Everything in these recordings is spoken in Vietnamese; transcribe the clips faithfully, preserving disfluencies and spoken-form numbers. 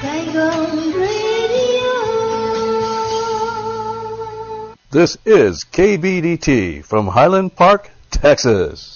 Saigon Radio. This is K B D T from Highland Park, Texas.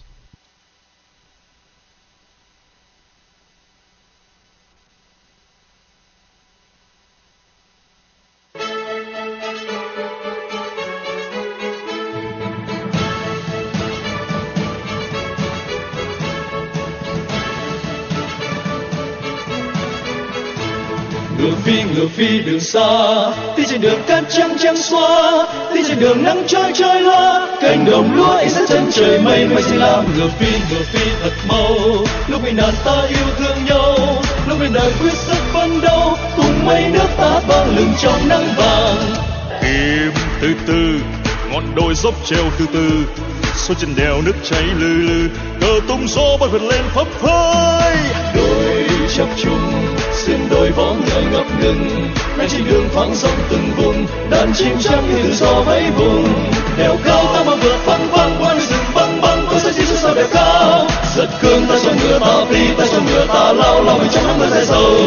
Ngựa phi ngựa phi đường xa, đi trên đường cát trắng trắng xóa, đi trên đường nắng trói trói loa, cánh đồng lúa ánh sáng chân trời mây mây xanh lam. Ngựa phi ngựa phi thật mau, lúc ngày nạn ta yêu thương nhau, lúc ngày đời quyết sức phấn đấu, cùng mây nước ta vang lừng trong nắng vàng. Im từ từ, ngọn đồi dốc treo từ từ, suốt trên đèo nước chảy lừ lừ, cờ tung gió bay vượt lên phấp phới. Đồi chập trùng, sườn đồi vó ngựa ngập ngừng, đang trên đường thoáng sóng từng vùng, đàn chim trắng tự do vẫy vùng. Đèo cao ta mà vượt phăng phăng qua núi rừng băng băng, con sợi chỉ xuống sau đèo cao. Giật cương ta cho ngựa ta phi, ta cho ngựa ta lao lao mình trong nắng mưa dài sầu.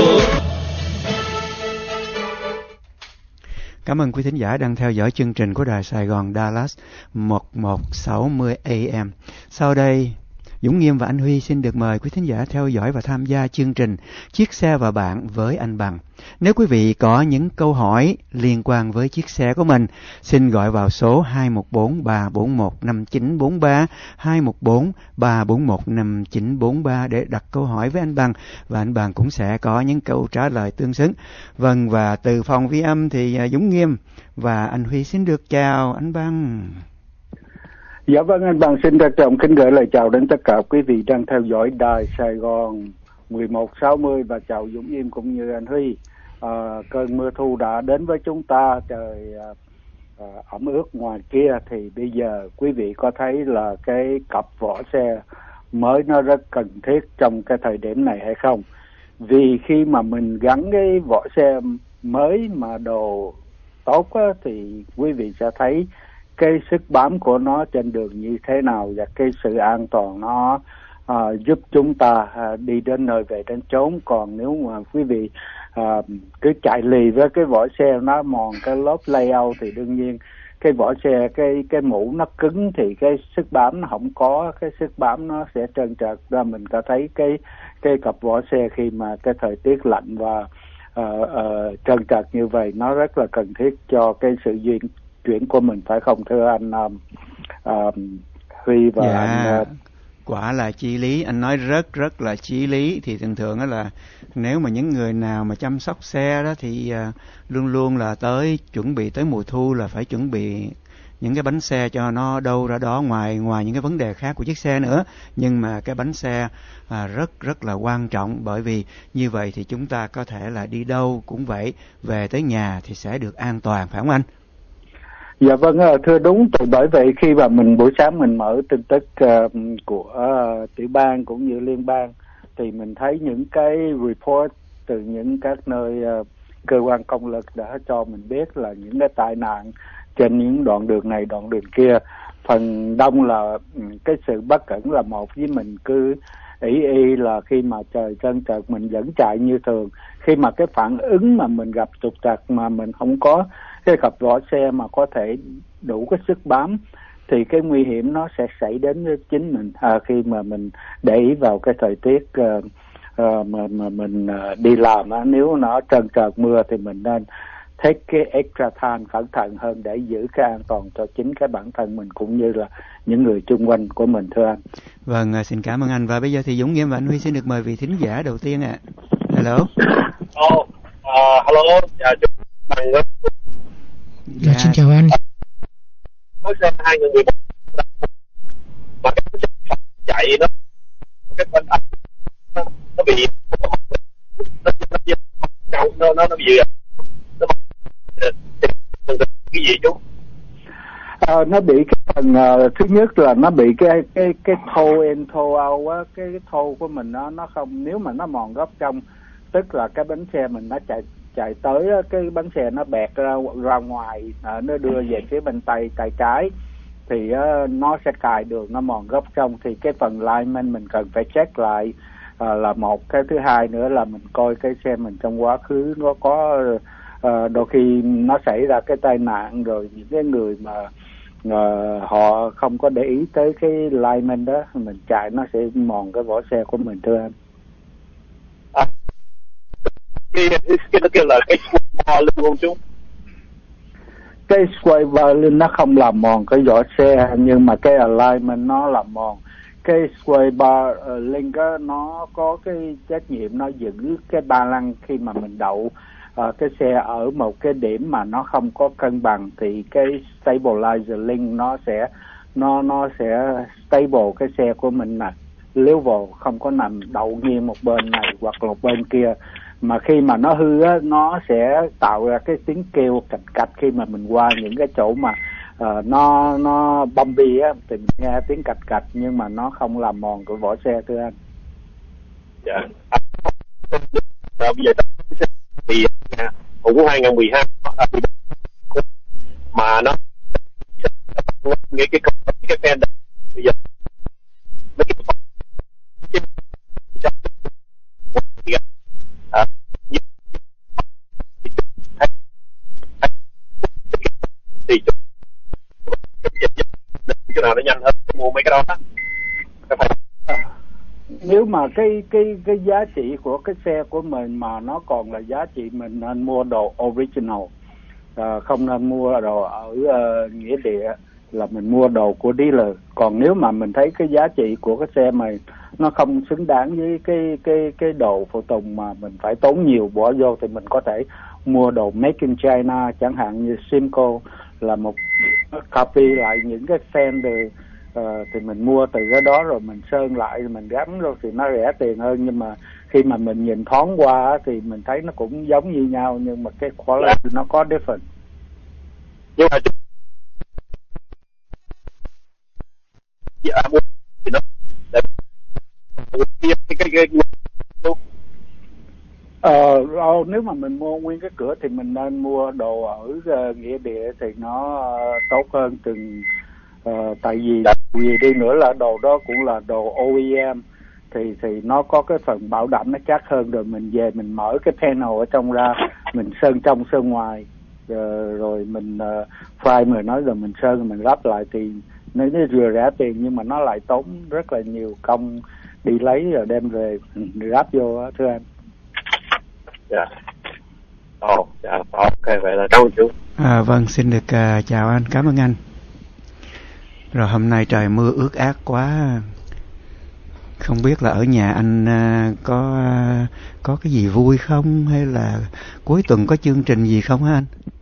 Cảm ơn quý thính giả đang theo dõi chương trình của Đài Sài Gòn Dallas một một sáu mươi A M. Sau đây, Dũng Nghiêm và anh Huy xin được mời quý thính giả theo dõi và tham gia chương trình Chiếc xe và bạn với anh Bằng. Nếu quý vị có những câu hỏi liên quan với chiếc xe của mình, xin gọi vào số hai một bốn ba bốn một năm chín bốn ba, hai một bốn ba bốn một năm chín bốn ba để đặt câu hỏi với anh Bằng, và anh Bằng cũng sẽ có những câu trả lời tương xứng. Vâng, và từ phòng vi âm thì Dũng Nghiêm và anh Huy xin được chào anh Bằng. Dạ vâng, anh Bằng xin trân trọng kính gửi lời chào đến tất cả quý vị đang theo dõi Đài Sài Gòn một một sáu mươi và chào Dũng Nghiêm cũng như anh Huy. À, cơn mưa thu đã đến với chúng ta, trời à, ẩm ướt ngoài kia, thì bây giờ quý vị có thấy là cái cặp vỏ xe mới nó rất cần thiết trong cái thời điểm này hay không? Vì khi mà mình gắn cái vỏ xe mới mà đồ tốt á, thì quý vị sẽ thấy cái sức bám của nó trên đường như thế nào, và cái sự an toàn nó à, giúp chúng ta à, đi đến nơi về đến chốn. Còn nếu mà quý vị à, cứ chạy lì với cái vỏ xe nó mòn cái lớp layout thì đương nhiên cái vỏ xe, cái cái mũ nó cứng thì cái sức bám nó không có, cái sức bám nó sẽ trơn trượt ra. Mình có thấy cái cái cặp vỏ xe khi mà cái thời tiết lạnh và uh, uh, trơn trượt như vậy nó rất là cần thiết cho cái sự duyên chuyển của mình, phải không thưa anh um, um, Huy và dạ, anh? Uh... Quả là chí lý, anh nói rất rất là chí lý. Thì thường thường đó là nếu mà những người nào mà chăm sóc xe đó thì uh, luôn luôn là tới chuẩn bị tới mùa thu là phải chuẩn bị những cái bánh xe cho nó đâu ra đó, ngoài ngoài những cái vấn đề khác của chiếc xe nữa. Nhưng mà cái bánh xe à, rất rất là quan trọng, bởi vì như vậy thì chúng ta có thể là đi đâu cũng vậy, về tới nhà thì sẽ được an toàn, phải không anh? Dạ vâng, thưa đúng. Thì bởi vậy khi mà mình buổi sáng mình mở tin tức uh, của uh, tiểu bang cũng như liên bang thì mình thấy những cái report từ những các nơi uh, cơ quan công lực đã cho mình biết là những cái tai nạn trên những đoạn đường này đoạn đường kia phần đông là cái sự bất cẩn là một, với mình cứ ý y là khi mà trời trơn trượt mình vẫn chạy như thường. Khi mà cái phản ứng mà mình gặp trục trặc mà mình không có cái cặp vỏ xe mà có thể đủ cái sức bám thì cái nguy hiểm nó sẽ xảy đến với chính mình à, khi mà mình để ý vào cái thời tiết uh, uh, mà, mà mình uh, đi làm á. Nếu nó trơn trượt mưa thì mình nên take cái extra time, cẩn thận hơn để giữ cái an toàn cho chính cái bản thân mình cũng như là những người chung quanh của mình, thưa anh. Vâng, xin cảm ơn anh. Và bây giờ thì Dũng Nghiêm và anh Huy xin được mời vị thính giả đầu tiên ạ. À. Hello. Oh, uh, hello. Dạ, chúc bạn. Dạ, xin chào anh. Có xem hai người mà cái chạy nó cái bên nó nó bị nó nó nó nó nó bị gì nó cái gì chú? À, nó bị cái phần uh, thứ nhất là nó bị cái cái cái thô in thô out á, cái, cái thô của mình nó nó không, nếu mà nó mòn góc trong, tức là cái bánh xe mình nó chạy chạy tới á, cái bánh xe nó bẹt ra ra ngoài, à, nó đưa về phía bên tay tay trái thì uh, nó sẽ cài đường, nó mòn góc trong thì cái phần lineman mình cần phải check lại à, là một. Cái thứ hai nữa là mình coi cái xe mình trong quá khứ nó có à, đôi khi nó xảy ra cái tai nạn, rồi những cái người mà à, họ không có để ý tới cái alignment đó, mình chạy nó sẽ mòn cái vỏ xe của mình, thưa anh. À, cái cái nó kêu là cái sway lên không chú? Cái sway bar lên nó không làm mòn cái vỏ xe, nhưng mà cái alignment nó làm mòn. Cái sway bar uh, link á, nó có cái trách nhiệm nó giữ cái ba lăng khi mà mình đậu uh, cái xe ở một cái điểm mà nó không có cân bằng, thì cái stabilizer link nó sẽ nó nó sẽ stable cái xe của mình nè, level, không có nằm đậu nghiêng một bên này hoặc là một bên kia. Mà khi mà nó hư á, nó sẽ tạo ra cái tiếng kêu cạch cạch khi mà mình qua những cái chỗ mà uh, nó nó bumpy á, thì mình nghe tiếng cạch cạch, nhưng mà nó không làm mòn của vỏ xe, thưa anh. Dạ. À, bây giờ thì cũng hai nghìn mười hai mà nó nghe cái cái fan bây giờ mấy cái à, thì chỗ nào nó nhanh hơn mua mấy cái đó. Nếu mà cái cái cái giá trị của cái xe của mình mà nó còn là giá trị, mình nên mua đồ original, à, không nên mua đồ ở uh, nghĩa địa, là mình mua đồ của dealer. Còn nếu mà mình thấy cái giá trị của cái xe mình nó không xứng đáng với cái cái cái đồ phụ tùng mà mình phải tốn nhiều bỏ vô, thì mình có thể mua đồ make in China, chẳng hạn như Simco, là một copy lại những cái fender. Uh, thì mình mua từ cái đó rồi mình sơn lại, mình gắn rồi thì nó rẻ tiền hơn. Nhưng mà khi mà mình nhìn thoáng qua thì mình thấy nó cũng giống như nhau, nhưng mà cái quality nó có different. Nhưng mà dạ, thì nó cái cái cái ờ nếu mà mình mua nguyên cái cửa thì mình nên mua đồ ở uh, nghĩa địa thì nó uh, tốt hơn từng. Uh, tại vì gì đi nữa là đồ đó cũng là đồ o e em, thì thì nó có cái phần bảo đảm nó chắc hơn. Rồi mình về mình mở cái panel ở trong ra, mình sơn trong sơn ngoài, uh, rồi mình uh, file người nói rồi mình sơn rồi mình lắp lại, thì nó vừa rẻ tiền nhưng mà nó lại tốn rất là nhiều công đi lấy rồi đem về ráp vô đó, thưa anh. Dạ. Ồ, dạ, ok, vậy là cảm ơn chú. À, vâng, xin được uh, chào anh, cảm ơn anh. Rồi hôm nay trời mưa ướt át quá, không biết là ở nhà anh uh, có uh, có cái gì vui không, hay là cuối tuần có chương trình gì không hả anh?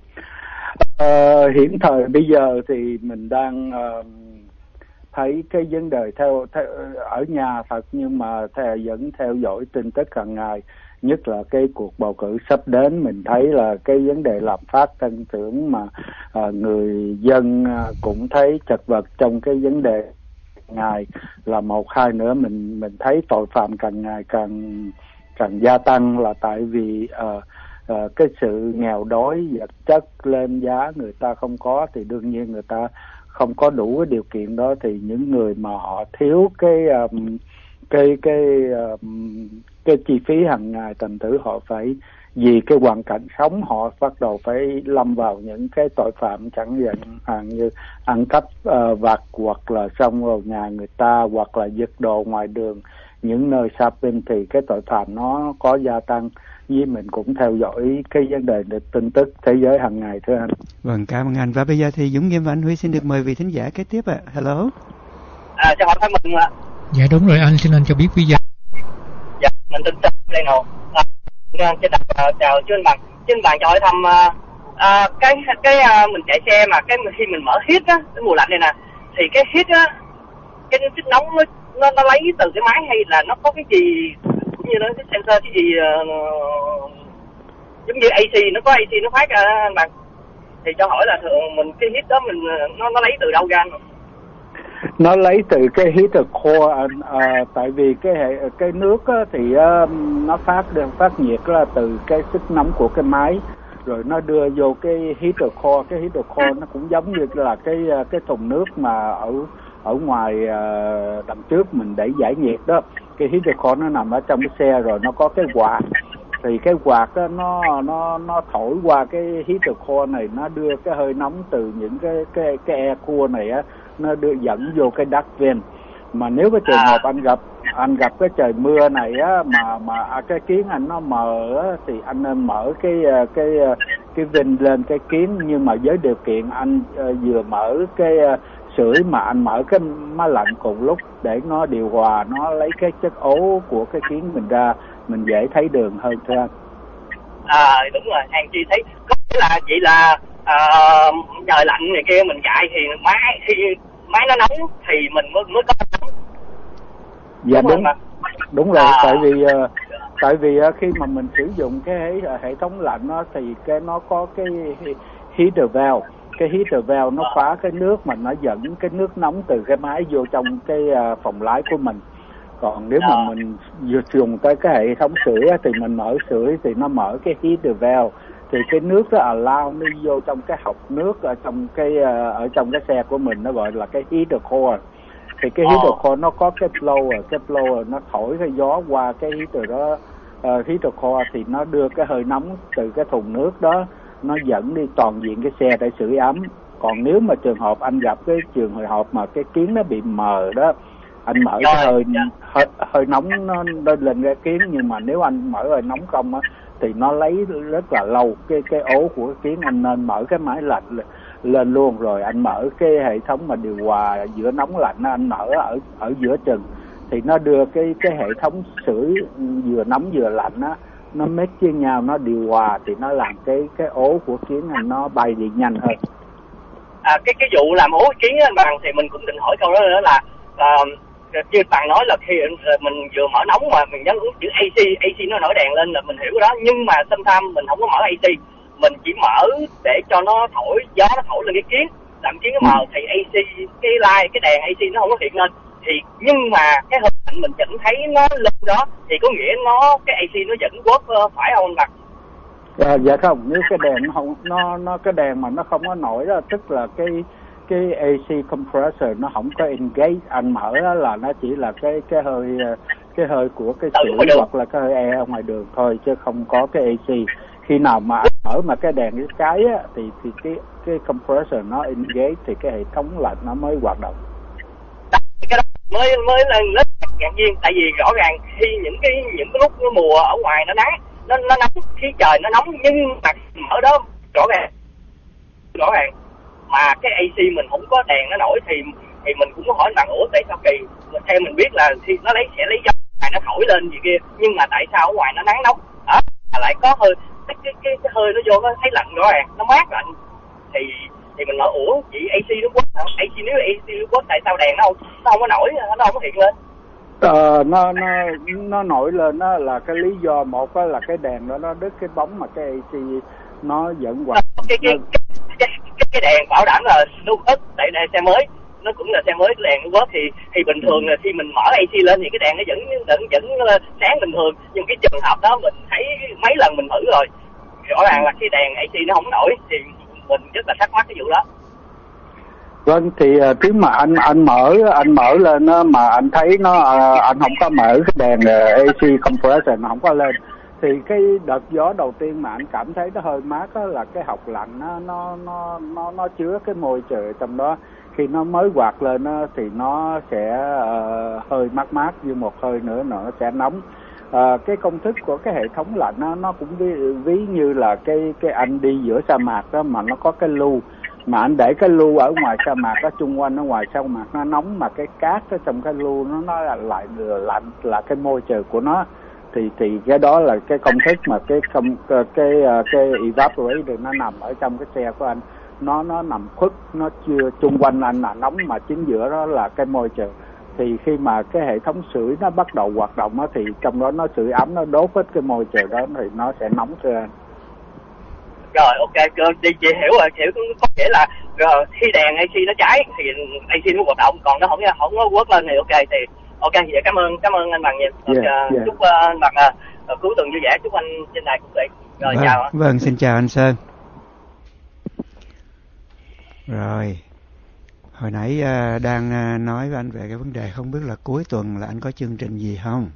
Uh, hiện thời bây giờ thì mình đang uh, thấy cái vấn đề theo, theo ở nhà thật, nhưng mà theo, vẫn theo dõi tin tức hàng ngày, nhất là cái cuộc bầu cử sắp đến. Mình thấy là cái vấn đề lạm phát tăng trưởng mà à, người dân à, cũng thấy chật vật trong cái vấn đề ngày là một. Hai nữa mình mình thấy tội phạm càng ngày càng càng gia tăng, là tại vì à, à, cái sự nghèo đói vật chất lên giá người ta không có, thì đương nhiên người ta không có đủ cái điều kiện đó, thì những người mà họ thiếu cái um, cái cái um, cái chi phí hàng ngày, thành thử họ phải vì cái hoàn cảnh sống họ bắt đầu phải lâm vào những cái tội phạm, chẳng hạn như ăn cắp uh, vặt, hoặc là xông vào nhà người ta, hoặc là giật đồ ngoài đường, những nơi shopping, thì cái tội phạm nó có gia tăng. Với mình cũng theo dõi cái vấn đề tin tức thế giới hàng ngày, thưa anh. Vâng, cảm ơn anh. Và bây giờ thì Dũng Nghiêm và anh Huy xin được mời vị thính giả kế tiếp ạ. À. Hello. À, chào hỏi mình ạ. Dạ đúng rồi anh, xin anh cho biết bây giờ. Dạ, mình tin tức đây nào. À, xin đặt uh, chào chú anh bạn. Chú anh bạn cho hỏi thăm uh, uh, cái cái uh, mình chạy xe mà cái khi mình mở hít á, cái mùa lạnh này nè, thì cái hít á, cái hít nóng nó, nó nó lấy từ cái máy, hay là nó có cái gì cũng như nó cái sensor cái gì uh, giống như a xê, nó có a xê nó phát ra anh bạn. Thì cho hỏi là thường mình cái hít đó mình nó nó lấy từ đâu ra anh? Nó lấy từ cái heater core anh, à, tại vì cái hệ cái nước á, thì uh, nó phát phát nhiệt là từ cái sức nóng của cái máy, rồi nó đưa vô cái heater core. Cái heater core nó cũng giống như là cái cái thùng nước mà ở ở ngoài uh, đằng trước mình để giải nhiệt đó, cái heater coil nó nằm ở trong cái xe, rồi nó có cái quạt, thì cái quạt đó, nó nó nó thổi qua cái heater coil này, nó đưa cái hơi nóng từ những cái cái cái air cool này á, nó đưa dẫn vô cái duct vent. Mà nếu cái trường hợp anh gặp anh gặp cái trời mưa này á, mà mà cái kiến anh nó mờ á, thì anh nên mở cái cái cái vent lên cái kiến, nhưng mà với điều kiện anh uh, vừa mở cái uh, sưởi mà anh mở cái máy lạnh cùng lúc để nó điều hòa, nó lấy cái chất ố của cái kiến mình ra, mình dễ thấy đường hơn thưa anh. À đúng rồi, hàng chi thấy có nghĩa là vậy là uh, trời lạnh này kia mình chạy thì máy thì máy nó nóng thì mình mới mới có nóng. Dạ đúng, đúng, đúng rồi, à. tại vì uh, tại vì uh, khi mà mình sử dụng cái uh, hệ thống lạnh đó, thì cái nó có cái heater valve, cái heater valve nó khóa cái nước mà nó dẫn cái nước nóng từ cái máy vô trong cái uh, phòng lái của mình. Còn nếu mà mình dùng tới cái hệ thống sưởi thì mình mở sưởi thì nó mở cái heater valve, thì cái nước đó allow nó vô trong cái hộc nước ở trong cái uh, ở trong cái xe của mình, nó gọi là cái heater coil. Thì cái heater coil nó có cái blower, cái blower nó thổi cái gió qua cái heater đó, uh, heater coil thì nó đưa cái hơi nóng từ cái thùng nước đó, nó dẫn đi toàn diện cái xe để sưởi ấm. Còn nếu mà trường hợp anh gặp cái trường hợp mà cái kiến nó bị mờ đó, anh mở cái hơi hơi, hơi nóng nó, nó lên cái kiến, nhưng mà nếu anh mở hơi nóng không á thì nó lấy rất là lâu cái cái ố của cái kiến. Anh nên mở cái máy lạnh lên luôn, rồi anh mở cái hệ thống mà điều hòa giữa nóng lạnh đó, anh mở ở ở giữa chừng, thì nó đưa cái cái hệ thống sưởi vừa nóng vừa lạnh á, nó mix với nhau, nó điều hòa thì nó làm cái cái ố của kiến này nó bay đi nhanh hơn. À, cái cái vụ làm ố kiến anh Bằng thì mình cũng định hỏi câu đó nữa là uh, như bạn nói là khi mình vừa mở nóng mà mình nhấn chữ a xê, a xê nó nổi đèn lên là mình hiểu cái đó, nhưng mà sometimes mình không có mở a xê, mình chỉ mở để cho nó thổi gió, nó thổi lên cái kiến làm kiến nó mờ, thì a xê cái light cái đèn a xê nó không có hiện lên, thì nhưng mà cái hình ảnh mình vẫn thấy nó lên đó, thì có nghĩa nó cái a xê nó vẫn work phải không anh? À, dạ không, nếu cái đèn nó không nó nó cái đèn mà nó không có nổi đó, tức là cái cái a xê compressor nó không có engage. Anh mở đó là nó chỉ là cái cái hơi cái hơi của cái sưởi hoặc là cái hơi air ở ngoài đường thôi, chứ không có cái a xê. Khi nào mà anh mở mà cái đèn cái cái á, thì thì cái cái compressor nó engage thì cái hệ thống lạnh nó mới hoạt động. Cái đó mới mới là rất ngạc nhiên, tại vì rõ ràng khi những cái những cái lúc mùa ở ngoài nó nắng, nó nó nóng, khí trời nó nóng, nhưng mà mở đó rõ ràng rõ ràng mà cái a xê mình không có đèn nó nổi, thì thì mình cũng có hỏi bạn ủa tại sao kỳ, theo mình biết là thì nó lấy sẽ lấy gió này nó thổi lên gì kia, nhưng mà tại sao ở ngoài nó nắng nóng đó mà lại có hơi cái cái cái, cái hơi nó vô nó thấy lạnh rõ ràng, nó mát lạnh, thì thì mình hỏi ủa chị a xê nó quất hả? a xê nếu a xê nó quất tại sao đèn nó không nó không có nổi, nó không có hiện lên? Ờ, nó nó nó nổi lên đó là cái lý do một đó là cái đèn đó nó đứt cái bóng mà cái a xê nó vẫn hoạt. Cái cái cái cái, cái đèn bảo đảm là lưu ức, tại đây xe mới nó cũng là xe mới, cái đèn nó thì thì bình thường là khi mình mở a xê lên thì cái đèn nó vẫn vẫn vẫn sáng bình thường, nhưng cái trường hợp đó mình thấy mấy lần mình thử rồi, rõ ràng là cái đèn a xê nó không nổi, thì mình rất là thắc mắc cái vụ đó. Vâng, thì uh, nếu mà anh anh mở anh mở lên đó, mà anh thấy nó uh, anh không có mở cái đèn uh, a xê compressor nó không có lên, thì cái đợt gió đầu tiên mà anh cảm thấy nó hơi mát đó là cái hộc lạnh nó nó nó nó nó chứa cái môi trời trong đó. Khi nó mới quạt lên đó, thì nó sẽ uh, hơi mát mát, như một hơi nữa nữa nó sẽ nóng. Uh, cái công thức của cái hệ thống lạnh đó, nó cũng ví, ví như là cái cái anh đi giữa sa mạc đó, mà nó có cái lu, mà anh để cái lu ở ngoài sa mạc đó, chung quanh ở ngoài sa mạc nó nóng, mà cái cát ở trong cái lu nó nó lại lạnh là cái môi trời của nó, thì thì cái đó là cái công thức mà cái công cái cái, cái evaporator nó nằm ở trong cái xe của anh, nó nó nằm khuất, nó chưa chung quanh anh là nóng, mà chính giữa đó là cái môi trời. Thì khi mà cái hệ thống sưởi nó bắt đầu hoạt động á, thì trong đó nó sưởi ấm, nó đốt hết cái môi trời đó, thì nó sẽ nóng thưa anh. Rồi ok, chị, chị hiểu rồi, hiểu có nghĩa là rồi, khi đèn a xê nó cháy thì a xê nó hoạt động, còn nó không không có quất lên thì ok, thì ok, vậy cảm ơn cảm ơn anh Bằng nhiều. Yeah, yeah. Chúc uh, anh Bằng uh, cuối tuần vui vẻ, chúc anh trên đài cũng vậy. Rồi vâng, chào. Vâng, xin chào anh Sơn. Rồi Hồi nãy uh, đang uh, nói với anh về cái vấn đề không biết là cuối tuần là anh có chương trình gì không?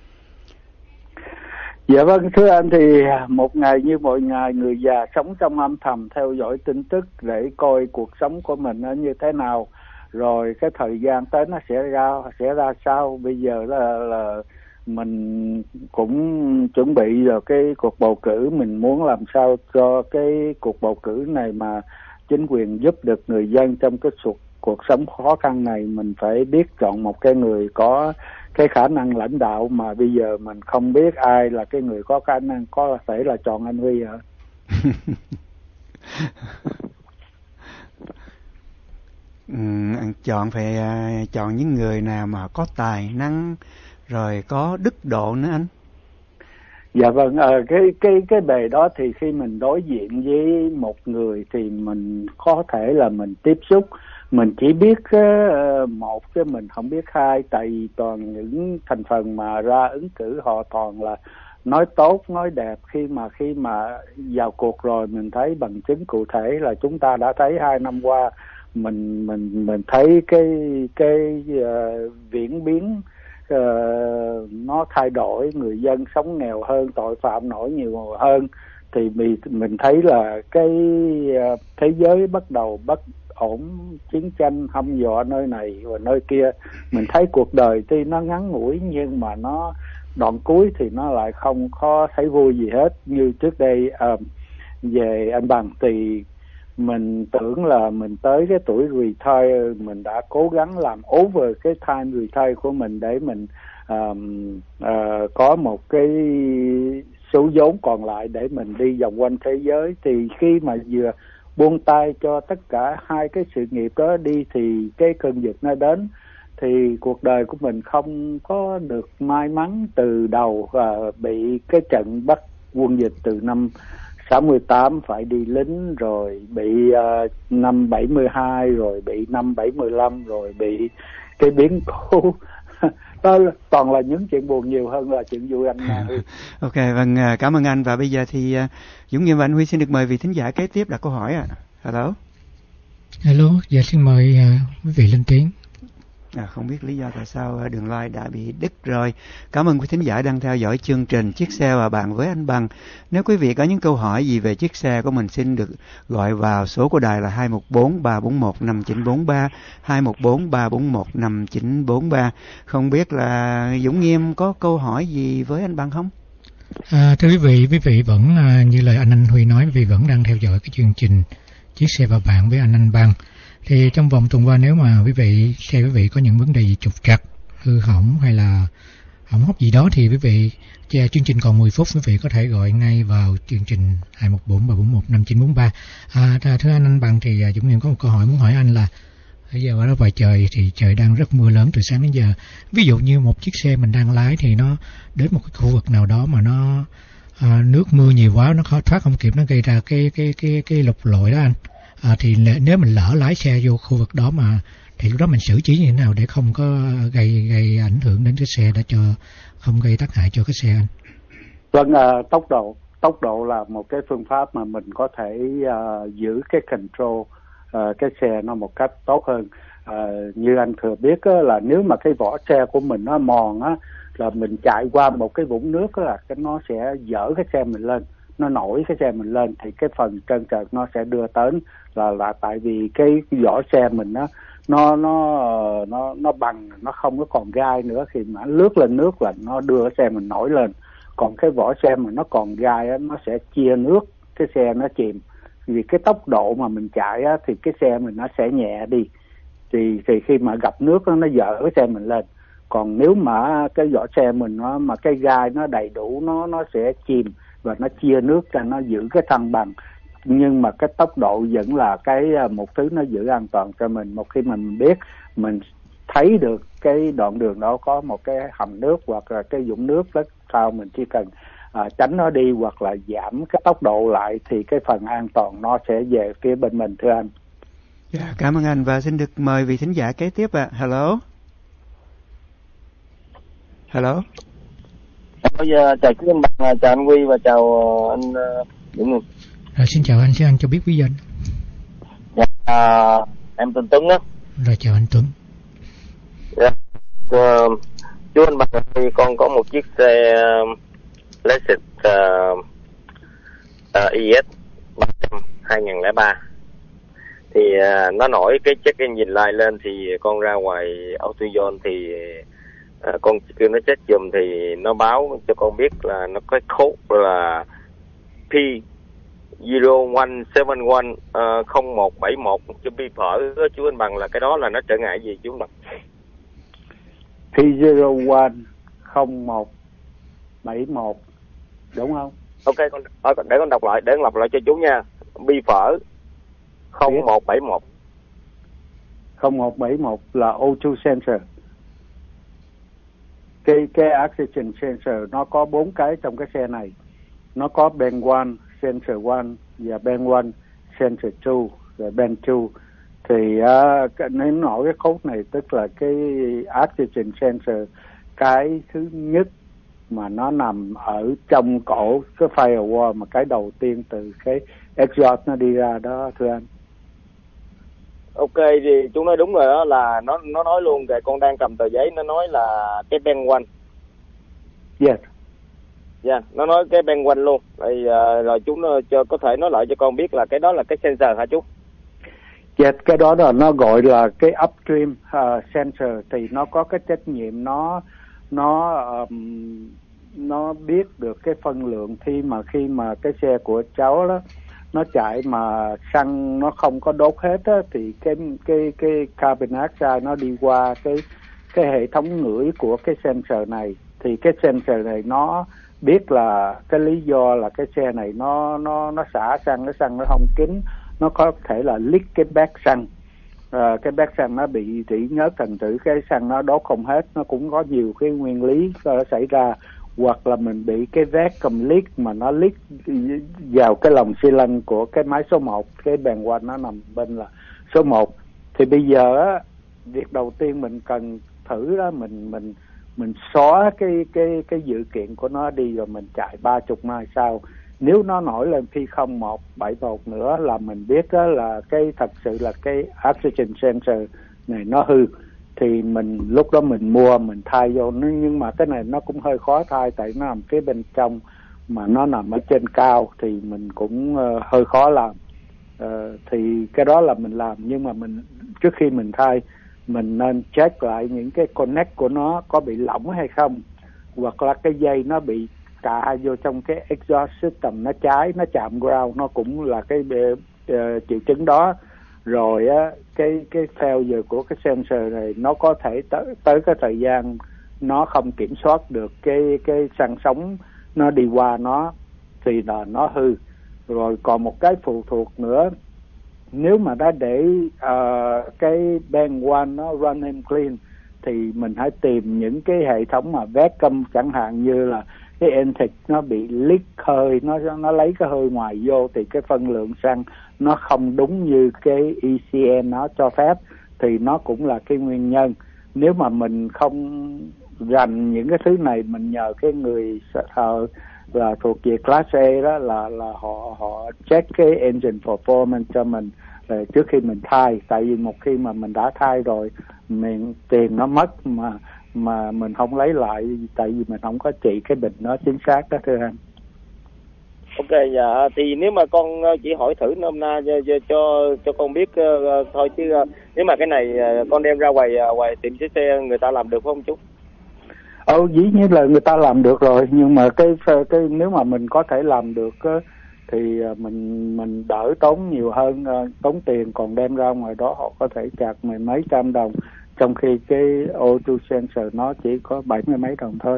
Dạ vâng, thưa anh, thì một ngày như mọi ngày, người già sống trong âm thầm theo dõi tin tức để coi cuộc sống của mình nó như thế nào, rồi cái thời gian tới nó sẽ ra sẽ ra sao. Bây giờ là, là mình cũng chuẩn bị rồi cái cuộc bầu cử, mình muốn làm sao cho cái cuộc bầu cử này mà chính quyền giúp được người dân trong cái cuộc cuộc sống khó khăn này. Mình phải biết chọn một cái người có cái khả năng lãnh đạo, mà bây giờ mình không biết ai là cái người có khả năng, có thể là chọn anh Huy hả? ừ, chọn phải uh, chọn những người nào mà có tài năng rồi có đức độ nữa anh. Dạ vâng, à, cái cái cái bề đó thì khi mình đối diện với một người thì mình có thể là mình tiếp xúc, mình chỉ biết uh, một chứ mình không biết hai, tại vì toàn những thành phần mà ra ứng cử họ toàn là nói tốt, nói đẹp. Khi mà khi mà vào cuộc rồi mình thấy bằng chứng cụ thể là chúng ta đã thấy hai năm qua mình mình mình thấy cái cái uh, diễn biến uh, nó thay đổi, người dân sống nghèo hơn, tội phạm nổi nhiều hơn, thì mình mình thấy là cái uh, thế giới bắt đầu bất ổn, chiến tranh hăm dọa nơi này và nơi kia. Mình thấy cuộc đời tuy nó ngắn ngủi nhưng mà nó đoạn cuối thì nó lại không có thấy vui gì hết. Như trước đây uh, về anh Bằng thì mình tưởng là mình tới cái tuổi retire, mình đã cố gắng làm over cái time retire của mình để mình uh, uh, có một cái số vốn còn lại để mình đi vòng quanh thế giới. Thì khi mà vừa buông tay cho tất cả hai cái sự nghiệp đó đi thì cái cơn dịch nó đến, thì cuộc đời của mình không có được may mắn từ đầu, và bị cái trận bắt quân dịch từ năm sáu mươi tám phải đi lính, rồi bị uh, năm bảy mươi hai, rồi bị năm bảy mươi lăm, rồi bị cái biến cố. Đó toàn là những chuyện buồn nhiều hơn là chuyện vui anh. Ok, vâng, cảm ơn anh. Và bây giờ thì uh, Dũng Nghiêm và anh Huy xin được mời vị thính giả kế tiếp đặt câu hỏi ạ. À. Hello. Hello, dạ xin mời uh, quý vị lên tiếng. À, không biết lý do tại sao đường line đã bị đứt rồi. Cảm ơn quý thính giả đang theo dõi chương trình Chiếc Xe và Bạn với anh Bằng. Nếu quý vị có những câu hỏi gì về chiếc xe của mình, xin được gọi vào số của đài là hai một bốn ba bốn một năm chín bốn ba, hai một bốn ba bốn một năm chín bốn ba. Không biết là Dũng Nghiêm có câu hỏi gì với anh Bằng không? À, thưa quý vị, quý vị vẫn à, như lời anh Anh Huy nói, quý vị vẫn đang theo dõi cái chương trình Chiếc Xe và Bạn với anh Anh Bằng. Thì trong vòng tuần qua, nếu mà quý vị xe quý vị có những vấn đề gì trục trặc, hư hỏng hay là hỏng hóc gì đó, thì quý vị chương trình còn mười phút, quý vị có thể gọi ngay vào chương trình hai một bốn ba bốn một năm chín bốn ba. À, thưa anh Anh Bằng, thì Dũng Nghiêm có một câu hỏi muốn hỏi anh là bây giờ ở đó ngoài trời thì trời đang rất mưa lớn từ sáng đến giờ. Ví dụ như một chiếc xe mình đang lái thì nó đến một cái khu vực nào đó mà nó à, nước mưa nhiều quá, nó khó thoát không kịp, nó gây ra cái cái cái cái lục lội đó anh. À, thì nếu mình lỡ lái xe vô khu vực đó mà thì lúc đó mình xử trí như thế nào để không có gây gây ảnh hưởng đến cái xe, để cho không gây tác hại cho cái xe anh? Vâng, à, tốc độ tốc độ là một cái phương pháp mà mình có thể uh, giữ cái control uh, cái xe nó một cách tốt hơn. Uh, như anh thừa biết á, là nếu mà cái vỏ xe của mình nó mòn á, là mình chạy qua một cái vũng nước á, là cái nó sẽ dỡ cái xe mình lên, nó nổi cái xe mình lên, thì cái phần trơn trượt nó sẽ đưa tới là là tại vì cái vỏ xe mình nó nó nó nó nó bằng, nó không có còn gai nữa. Khi mà lướt lên nước là nó đưa xe mình nổi lên, còn cái vỏ xe mà nó còn gai á, nó sẽ chia nước, cái xe nó chìm. Vì cái tốc độ mà mình chạy á, thì cái xe mình nó sẽ nhẹ đi, thì thì khi mà gặp nước đó, nó dỡ cái xe mình lên. Còn nếu mà cái vỏ xe mình nó mà cái gai nó đầy đủ, nó nó sẽ chìm và nó chia nước ra, nó giữ cái thăng bằng. Nhưng mà cái tốc độ vẫn là cái một thứ nó giữ an toàn cho mình. Một khi mình biết, mình thấy được cái đoạn đường đó có một cái hầm nước hoặc là cái vũng nước rất sao, mình chỉ cần à, tránh nó đi hoặc là giảm cái tốc độ lại, thì cái phần an toàn nó sẽ về phía bên mình, thưa anh. Yeah, cảm ơn anh, và xin được mời vị thính giả kế tiếp ạ. À. Hello. Hello. Bây giờ chào quý anh Bằng, chào anh Huy và chào anh Dũng Nghiêm. À, xin chào anh, xin anh cho biết quý danh. Dạ, à, em tên Tuấn đó. Rồi chào anh Tuấn. Dạ. Uh, chú anh Bằng ơi, con có một chiếc xe uh, Lexus uh, uh, i ét ba trăm hai không không ba. Thì uh, nó nổi cái check engine light lên thì con ra ngoài AutoZone thì uh, con kêu nó check giùm thì nó báo cho con biết là nó có code là P zero one seven one không một bảy một cho bi phở đó, chú anh Bằng, là cái đó là nó trở ngại gì chú anh Bằng? P zero one không một bảy một đúng không? Ok, con để con đọc lại, để con đọc lại cho chú nha. Bi phở không một bảy một. không một bảy một là O two sensor. Cái cái oxygen sensor nó có bốn cái trong cái xe này. Nó có band one, sensor one và band one, sensor two và band two. Thì uh, nếu nói cái code này tức là cái oxygen sensor, cái thứ nhất mà nó nằm ở trong cổ cái firewall, mà cái đầu tiên từ cái exhaust nó đi ra đó thưa anh. Ok, thì chú nói đúng rồi đó, là nó nó nói luôn kìa, con đang cầm tờ giấy, nó nói là cái band one. Yes. Dạ, yeah, nó nói cái band one luôn. Thì uh, rồi chú nó cho có thể nói lại cho con biết là cái đó là cái sensor hả chú? Yes, cái đó là nó gọi là cái upstream uh, sensor. Thì nó có cái trách nhiệm nó nó um, nó biết được cái phân lượng khi mà khi mà cái xe của cháu đó nó chạy mà xăng nó không có đốt hết á, thì cái cái cái carbon dioxide nó đi qua cái cái hệ thống ngửi của cái sensor này. Thì cái sensor này nó biết là cái lý do là cái xe này nó nó nó xả xăng, cái xăng nó không kín, nó có thể là leak cái bát xăng. À, cái bát xăng nó bị rỉ nhớt thành thử cái xăng nó đốt không hết, nó cũng có nhiều cái nguyên lý uh, xảy ra. Hoặc là mình bị cái vacuum leak mà nó leak vào cái lồng xi lanh của cái máy số một, cái bàn quanh nó nằm bên là số một. Thì bây giờ á, việc đầu tiên mình cần thử đó, mình mình mình xóa cái cái cái dự kiện của nó đi, rồi mình chạy ba chục mai sau. Nếu nó nổi lên P không một bảy một nữa là mình biết đó là cái thật sự là cái oxygen sensor này nó hư. Thì mình lúc đó mình mua mình thay vô, nhưng mà cái này nó cũng hơi khó thay, tại nó nằm cái bên trong mà nó nằm ở trên cao thì mình cũng uh, hơi khó làm. Uh, thì cái đó là mình làm, nhưng mà mình trước khi mình thay mình nên check lại những cái connect của nó có bị lỏng hay không, hoặc là cái dây nó bị cạ vô trong cái exhaust system, nó cháy, nó chạm ground, nó cũng là cái uh, triệu chứng đó. Rồi á, cái cái failure của cái sensor này nó có thể tới tới cái thời gian nó không kiểm soát được cái cái xăng sống nó đi qua nó thì là nó hư. Rồi còn một cái phụ thuộc nữa, nếu mà đã để uh, cái band one nó run and clean thì mình hãy tìm những cái hệ thống mà vacuum, chẳng hạn như là cái intake nó bị leak hơi, nó nó lấy cái hơi ngoài vô thì cái phân lượng xăng nó không đúng như cái E C N nó cho phép, thì nó cũng là cái nguyên nhân. Nếu mà mình không dành những cái thứ này, mình nhờ cái người thợ là thuộc về class A đó là là họ họ check cái engine performance cho mình rồi trước khi mình thay. Tại vì một khi mà mình đã thay rồi, mình tiền nó mất mà mà mình không lấy lại, tại vì mình không có trị cái bệnh nó chính xác đó thưa anh. Ok, dạ, thì nếu mà con chỉ hỏi thử nôm na cho cho cho, cho con biết uh, thôi, chứ uh, nếu mà cái này uh, con đem ra ngoài uh, ngoài tiệm sửa xe người ta làm được không chú? Ồ, dĩ nhiên là người ta làm được rồi, nhưng mà cái cái nếu mà mình có thể làm được uh, thì uh, mình mình đỡ tốn nhiều hơn, uh, tốn tiền, còn đem ra ngoài đó họ có thể chặt mười mấy trăm đồng, trong khi cái O two sensor nó chỉ có bảy mươi mấy đồng thôi.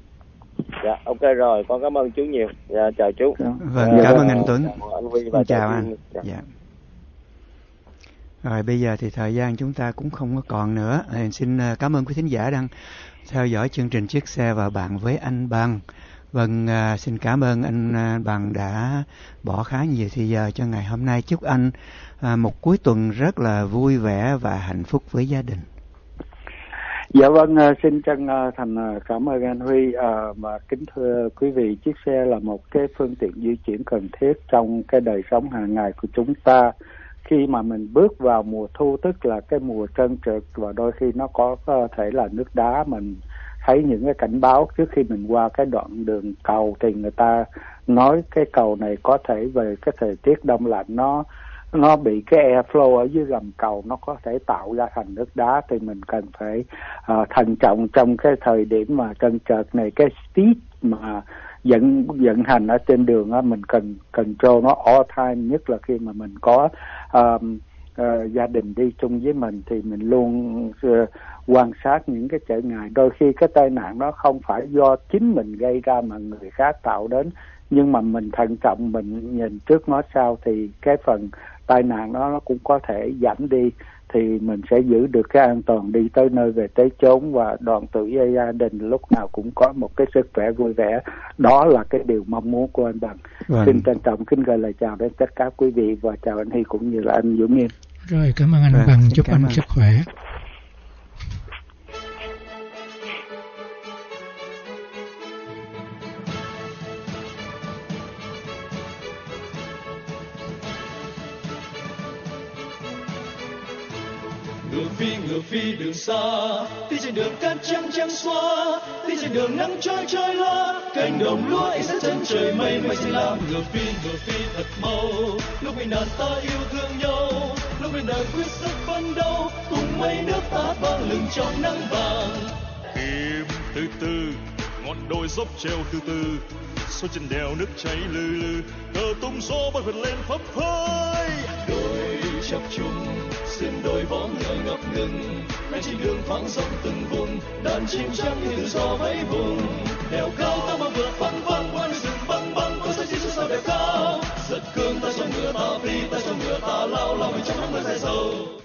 Dạ, ok rồi, con cảm ơn chú nhiều. Dạ, chào chú. Vâng, dạ, cảm ơn anh Tuấn. Anh Huy và chào, chào anh. Dạ. Dạ. Rồi bây giờ thì thời gian chúng ta cũng không có còn nữa. À, xin cảm ơn quý thính giả đang theo dõi chương trình Chiếc Xe và Bạn với anh Bằng. Vâng, à, xin cảm ơn anh Bằng đã bỏ khá nhiều thời giờ cho ngày hôm nay. Chúc anh à, một cuối tuần rất là vui vẻ và hạnh phúc với gia đình. Dạ vâng, xin chân thành cảm ơn anh Huy. À, và kính thưa quý vị, chiếc xe là một cái phương tiện di chuyển cần thiết trong cái đời sống hàng ngày của chúng ta. khi mà mình bước vào mùa thu, tức là cái mùa trơn trượt, và đôi khi nó có, có thể là nước đá, mình thấy những cái cảnh báo trước khi mình qua cái đoạn đường cầu, thì người ta nói cái cầu này có thể về cái thời tiết đông lạnh, nó nó bị cái airflow ở dưới gầm cầu, nó có thể tạo ra thành nước đá, thì mình cần phải uh, thận trọng trong cái thời điểm mà trơn trượt này. Cái speed mà dẫn vận hành ở trên đường á, mình cần control nó all time, nhất là khi mà mình có um, uh, gia đình đi chung với mình, thì mình luôn uh, quan sát những cái trở ngại. Đôi khi cái tai nạn nó không phải do chính mình gây ra mà người khác tạo đến, nhưng mà mình thận trọng, mình nhìn trước ngó sau, thì cái phần tai nạn đó nó cũng có thể giảm đi, thì mình sẽ giữ được cái an toàn đi tới nơi về tới chốn, và đoàn tụ với gia đình lúc nào cũng có một cái sức khỏe vui vẻ. Đó là cái điều mong muốn của anh Bằng. Vâng. Xin trân trọng kính gửi lời chào đến tất cả quý vị, và chào anh Hy cũng như là anh Dũng Nghiêm. Rồi, cảm ơn anh vâng, Bằng, chúc anh ơn. Sức khỏe. Ngựa phi ngựa phi đường xa, đi trên đường cát trắng trắng xóa, đi trên đường nắng trói trói loa, cánh đồng lúa ánh sáng chân trời mây mây xanh lam. Ngựa phi ngựa phi thật mau, lúc ngày nạn ta yêu thương nhau, lúc ngày đời quyết sức phấn đấu, cùng mây nước ta vang lừng trong nắng vàng. Im từ từ, ngọn đồi dốc treo từ từ, xuôi trên đèo nước chảy lừ lừ, cờ tung gió bay vượt lên phấp phới. Đồi chập trùng xuyên đôi vó ngựa ngập ngừng, ngay trên đường thoáng sông từng vùng, đàn chim trắng như tự do vẫy vùng. Đèo cao ta mà vượt văng văng qua rừng băng băng, có say chi sao đèo cao. Giật cương ta cho ngựa ta phi, ta cho ngựa ta lao lao mình trong nắng mưa dài dầu.